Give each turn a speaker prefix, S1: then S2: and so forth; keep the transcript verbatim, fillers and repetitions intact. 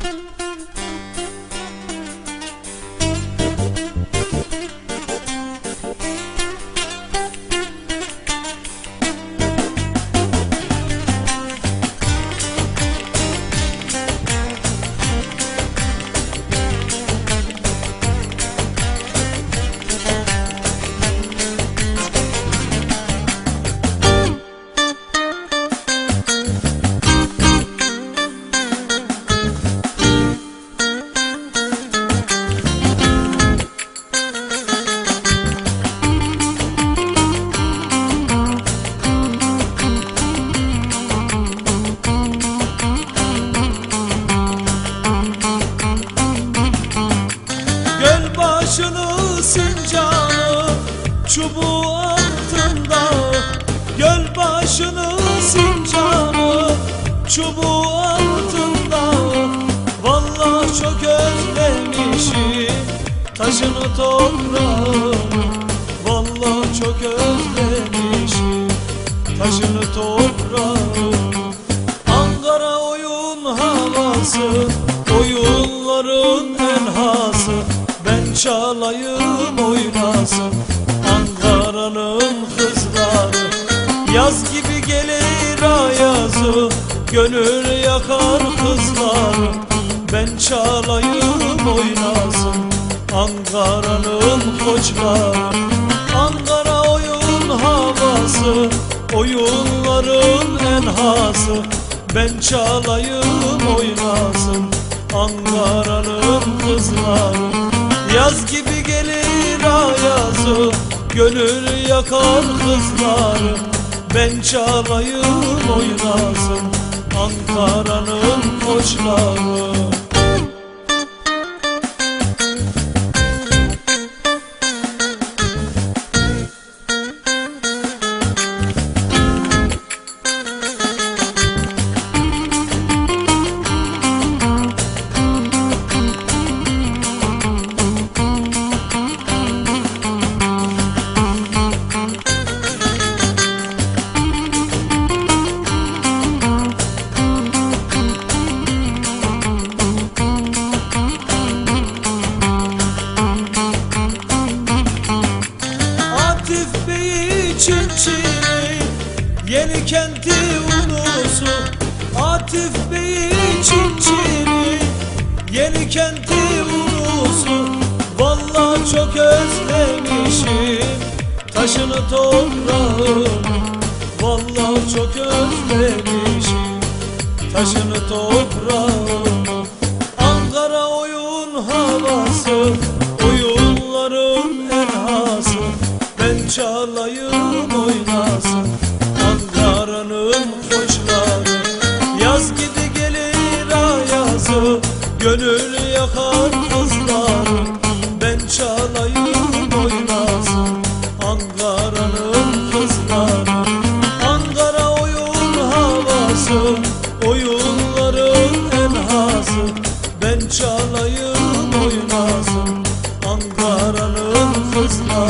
S1: Başını sincanı çubuğu altında, göl başını sincanı çubuğu altında. Vallahi çok özlemişim taşını toprağını, vallahi çok özlemişim taşını toprağını. Ankara oyun havası, oyunların enhası, ben çalayım oynasın Ankara'nın kızları. Yaz gibi gelir ayazı, gönül yakar kızları, ben çalayım oynasın Ankara'nın koçları. Ankara oyun havası, oyunların enhası, ben çalayım oynasın Ankara'nın kızları. Yaz gibi gelir ayazı, gönül yakar kızları, ben çalayım oynasın Ankara'nın koçları. Çinçini, yeni kenti ulusu, Atif Bey Çinçini, yeni kenti ulusu. Vallahi çok özlemişim taşını toprağını, vallahi çok özlemişim taşını toprağını. Ankara oyun havası, oyunların enhası, ben çalayım oynasın Ankara'nın koçları. Yaz gibi gelir ayazı, gönül yakar kızları, ben çalayım oynasın Ankara'nın kızları. Ankara oyun havası, oyunların enhası, ben çalayım oynasın Ankara'nın kızları.